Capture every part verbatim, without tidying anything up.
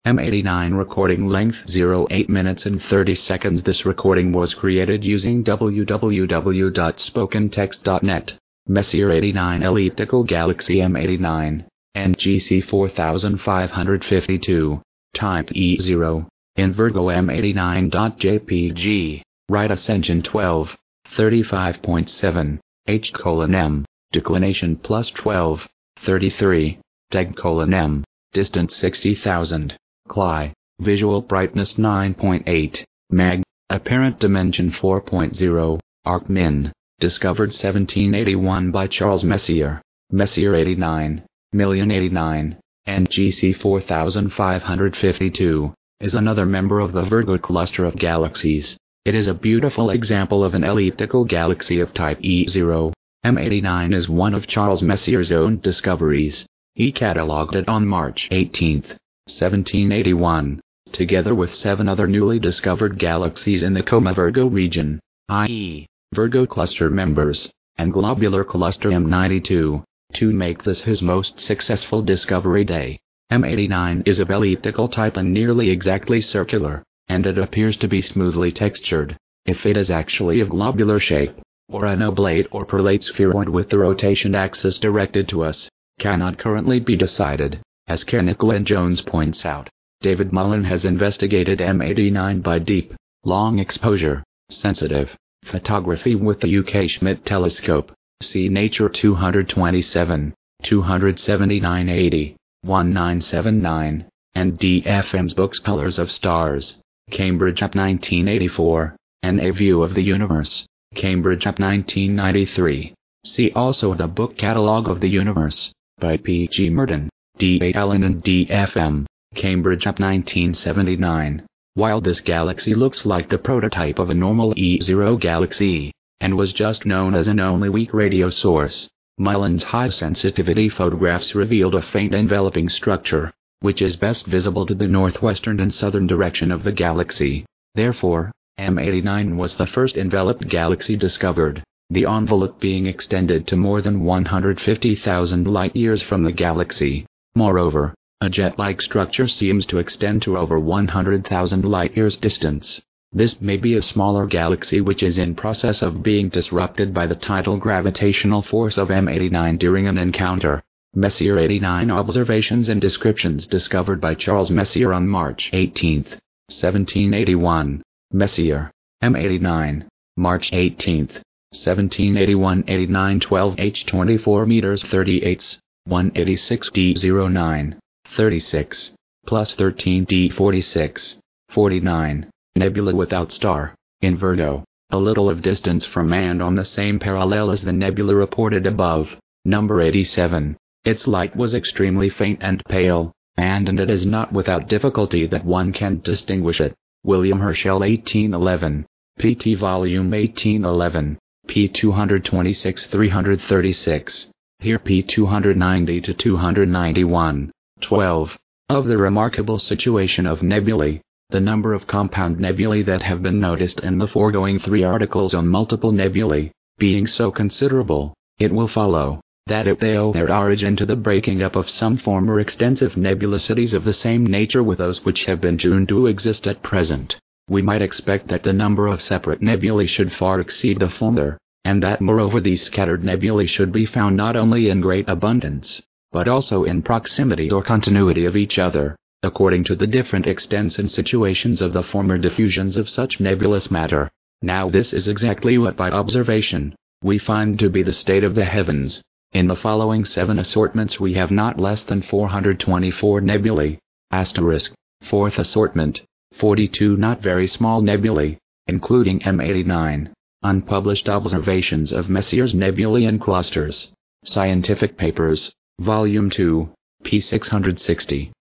M eighty-nine recording length zero point eight minutes and thirty seconds. This recording was created using w w w dot spoken text dot net. Messier eighty-nine Elliptical Galaxy M eighty-nine, N G C four five five two, Type E zero, in Virgo M eighty-nine dot J P G, right ascension twelve, thirty-five point seven, H colon M, declination plus twelve, thirty-three, Deg colon M, distance sixty thousand, Cly, visual brightness nine point eight, Mag, apparent dimension four point zero, Arc Min, discovered seventeen eighty-one by Charles Messier, Messier eighty-nine, million eighty-nine, N G C four five five two, is another member of the Virgo cluster of galaxies. It is a beautiful example of an elliptical galaxy of type E zero. M eighty-nine is one of Charles Messier's own discoveries. He catalogued it on March eighteenth, seventeen eighty-one, together with seven other newly discovered galaxies in the Coma Virgo region, that is, Virgo cluster members, and globular cluster M ninety-two, to make this his most successful discovery day. M eighty-nine is of elliptical type and nearly exactly circular, and it appears to be smoothly textured. If it is actually of globular shape, or an oblate or prelate spheroid with the rotation axis directed to us, cannot currently be decided. As Kenneth Glenn Jones points out, David Mullen has investigated M eighty-nine by deep, long exposure, sensitive photography with the U K Schmidt telescope. See Nature two twenty-seven, two seventy-nine eighty, nineteen seventy-nine, and D F M's books Colors of Stars, Cambridge up nineteen eighty-four, and A View of the Universe, Cambridge up nineteen ninety-three. See also the book Catalogue of the Universe, by P G Merton, D A Allen and D F M, Cambridge up nineteen seventy-nine. While this galaxy looks like the prototype of a normal E zero galaxy, and was just known as an only weak radio source, Mullen's high-sensitivity photographs revealed a faint enveloping structure, which is best visible to the northwestern and southern direction of the galaxy. Therefore, M eighty-nine was the first enveloped galaxy discovered, the envelope being extended to more than one hundred fifty thousand light-years from the galaxy. Moreover, a jet-like structure seems to extend to over one hundred thousand light-years distance. This may be a smaller galaxy which is in process of being disrupted by the tidal gravitational force of M eighty-nine during an encounter. Messier eighty-nine observations and descriptions discovered by Charles Messier on March eighteenth, seventeen eighty-one. Messier, M eighty-nine, March eighteenth, seventeen eighty-one, eighty-nine twelve H twenty-four meters thirty-eighths, one eighty-six D zero nine, thirty-six, plus thirteen D forty-six, forty-nine. Nebula without star, in Virgo, a little of distance from and on the same parallel as the nebula reported above, number eighty-seven. Its light was extremely faint and pale, and, and it is not without difficulty that one can distinguish it. William Herschel eighteen eleven, P T Volume eighteen eleven, P two twenty-six three thirty-six, here P two ninety to two ninety-one, twelve. Of the remarkable situation of nebulae, the number of compound nebulae that have been noticed in the foregoing three articles on multiple nebulae, being so considerable, it will follow that if they owe their origin to the breaking up of some former extensive nebulosities of the same nature with those which have been shown to exist at present, we might expect that the number of separate nebulae should far exceed the former, and that moreover these scattered nebulae should be found not only in great abundance, but also in proximity or continuity of each other, according to the different extents and situations of the former diffusions of such nebulous matter. Now this is exactly what by observation, we find to be the state of the heavens. In the following seven assortments we have not less than four hundred twenty-four nebulae, asterisk, fourth assortment, forty-two not very small nebulae, including M eighty-nine, unpublished observations of Messier's nebulae and clusters. Scientific Papers, Volume two, p six sixty.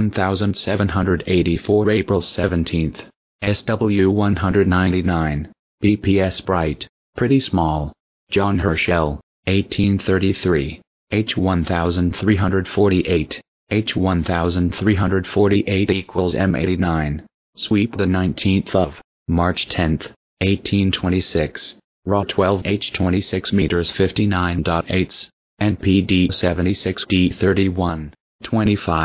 seventeen eighty-four April seventeenth, S W one ninety-nine, B P S Bright, pretty small. John Herschel, eighteen thirty-three, H thirteen forty-eight, H thirteen forty-eight equals M eighty-nine. Sweep the nineteenth of March tenth, eighteen twenty-six, raw twelve H twenty-six meters fifty-nine point eight, N P D seventy-six D thirty-one, twenty-five.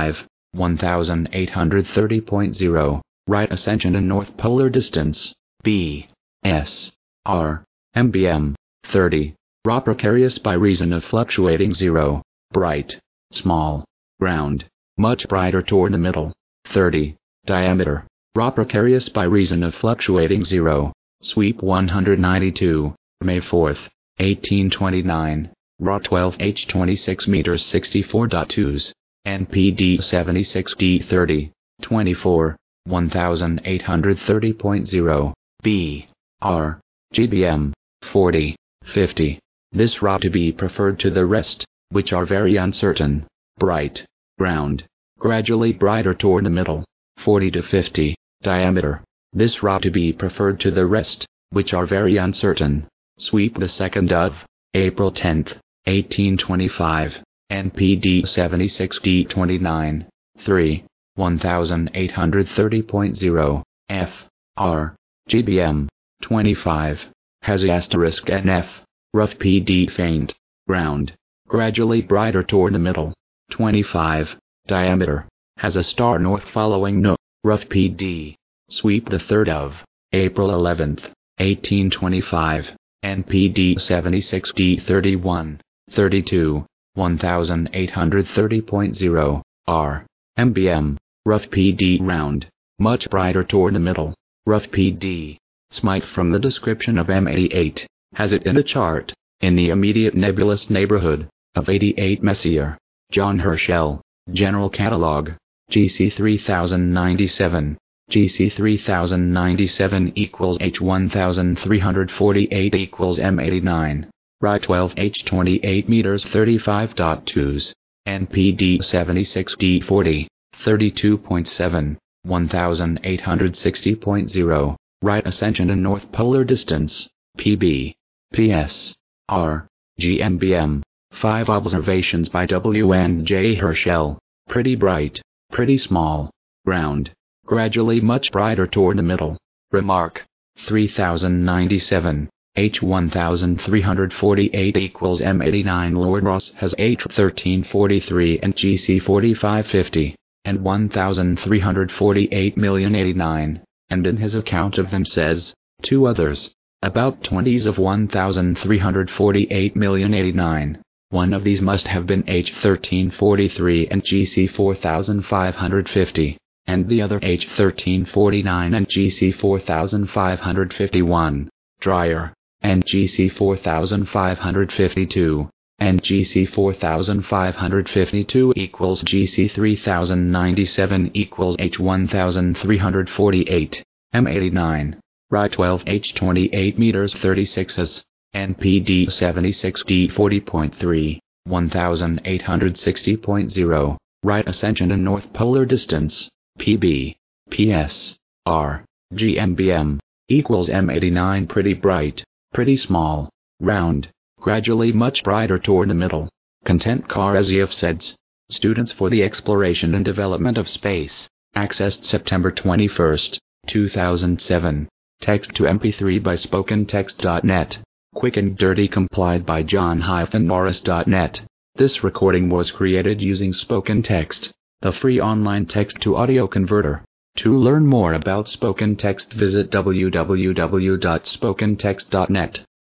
one thousand eight hundred thirty point zero. Right ascension and north polar distance, B, S, R, M B M, thirty. Raw precarious by reason of fluctuating zero. Bright, small, round, much brighter toward the middle, thirty. Diameter, raw precarious by reason of fluctuating zero. Sweep one hundred ninety-two, May fourth, eighteen twenty-nine. Raw twelve H twenty-six meters sixty-four point twos. N P D seventy-six D thirty, twenty-four, one thousand eight hundred thirty point zero. B, R, G B M, forty, fifty. This raw to be preferred to the rest, which are very uncertain. Bright, round, gradually brighter toward the middle, forty to fifty. Diameter, this raw to be preferred to the rest, which are very uncertain. Sweep the second of April tenth, eighteen twenty-five. N P D seventy-six D twenty-nine, three, one thousand eight hundred thirty point zero. F, R, G B M, twenty-five. Has asterisk N F. Rough P D faint, round, gradually brighter toward the middle, twenty-five. Diameter, has a star north following no. Rough P D. Sweep the third of April eleventh, eighteen twenty-five. N P D seventy-six D thirty-one, thirty-two. one thousand eight hundred thirty point zero. R, M B M, rough P D round, much brighter toward the middle, rough P D. Smythe from the description of M eighty-eight, has it in a chart, in the immediate nebulous neighborhood, of eighty-eight Messier. John Herschel, General Catalog, G C three thousand ninety-seven, G C three thousand ninety-seven equals H one thousand three hundred forty-eight equals M eighty-nine. Right twelve H twenty-eight meters thirty-five point twos. N P D seventy-six D forty, thirty-two point seven, one thousand eight hundred sixty point zero. Right ascension and north polar distance, P B, P S, R, G M B M. Five observations by W and J Herschel. Pretty bright, pretty small, round, gradually much brighter toward the middle. Remark, three thousand ninety-seven. H one thousand three hundred forty-eight equals M eighty-nine. Lord Rosse has H thirteen forty-three and G C forty-five fifty, and one thousand three hundred forty-eight million eighty-nine, and in his account of them says, two others, about twenties of one thousand three hundred forty-eight million eighty-nine. One of these must have been H thirteen forty-three and G C four thousand five hundred fifty, and the other H thirteen forty-nine and G C four thousand five hundred fifty-one. Dreyer, and G C four thousand five hundred fifty-two, and G C four thousand five hundred fifty-two equals G C three thousand ninety-seven equals H one thousand three hundred forty-eight, M eighty-nine, Right twelve H twenty-eight meters thirty-six as, N P D seventy-six D forty point three, one thousand eight hundred sixty point zero, Right ascension and north polar distance, P B, P S, R, G M B M, equals M eighty-nine. Pretty bright, pretty small, round, gradually much brighter toward the middle. Content Karasyov says, Students for the Exploration and Development of Space, accessed September twenty-first, two thousand seven. Text to M P three by spoken text dot net. Quick and dirty complied by john dash norris dot net. This recording was created using Spoken Text, the free online text-to-audio converter. To learn more about Spoken Text, visit w w w dot spoken text dot net.